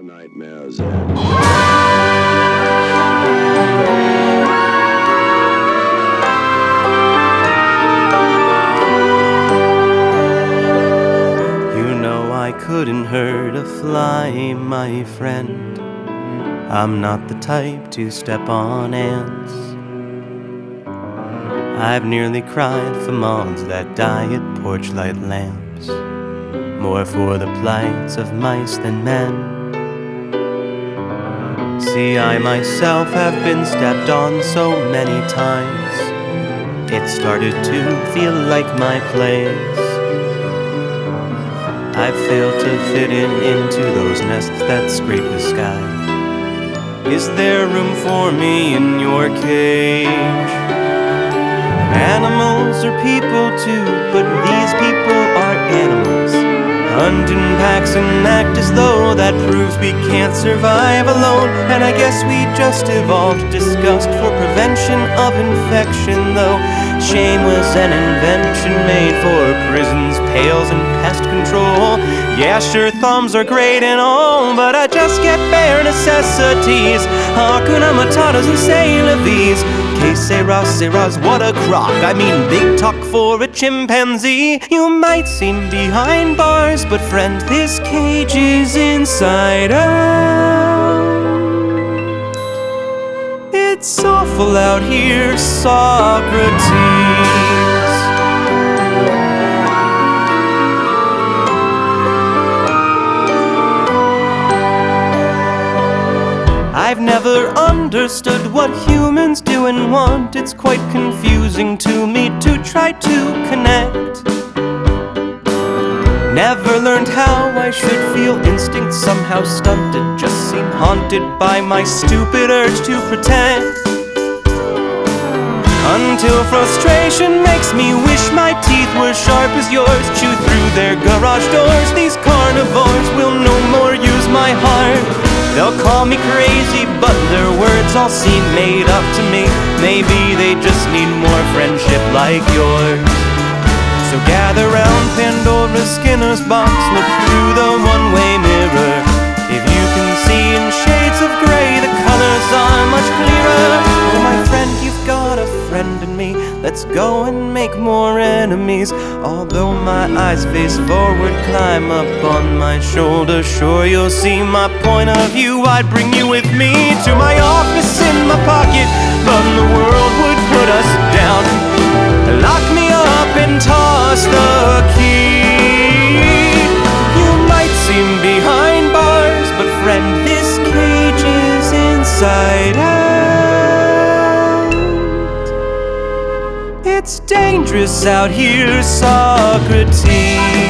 nightmares end. I couldn't hurt a fly, my friend. I'm not the type to step on ants. I've nearly cried for moths that die at porch light lamps, more for the plights of mice than men. See, I myself have been stepped on so many times, it started to feel like my place. I've failed to fit into those nests that scrape the sky. Is there room for me in your cage? Animals are people too, but these people are animals. Hunt in packs and act as though that proves we can't survive alone. And I guess we just evolved disgust for prevention of infection, though shame was an invention made for prisons, pails, and pest control. Yeah, sure, thumbs are great and all, but I just get bare necessities. Hakuna Matatas and say la vis. Que sera, what a crock. I mean, big talk for a chimpanzee. You might seem behind bars, but friend, this cage is inside out. It's awful out here, Socrates. I've never understood what humans do and want. It's quite confusing to me to try to connect. Never learned how I should feel. Instincts somehow stunted, just seem haunted by my stupid urge to protect. Until frustration makes me wish my teeth were sharp as yours. Chew through their garage doors. These carnivores will no more use my heart. They'll call me crazy, but their words all seem made up to me. Maybe they just need more friendship like yours. So gather round Pandora's Skinner's box, look through the one-way mirror. If you can see in shades of gray, the colors are much clearer. Oh, my friend, you've got a friend in me. Let's go and make more enemies. Although my eyes face forward, climb up on my shoulder. Sure, you'll see my point of view. I'd bring you with me to my office in my pocket, but the world would put us down. Lock me up and toss the key. You might seem behind bars, but friend, this cage is inside out. It's dangerous out here, Socrates.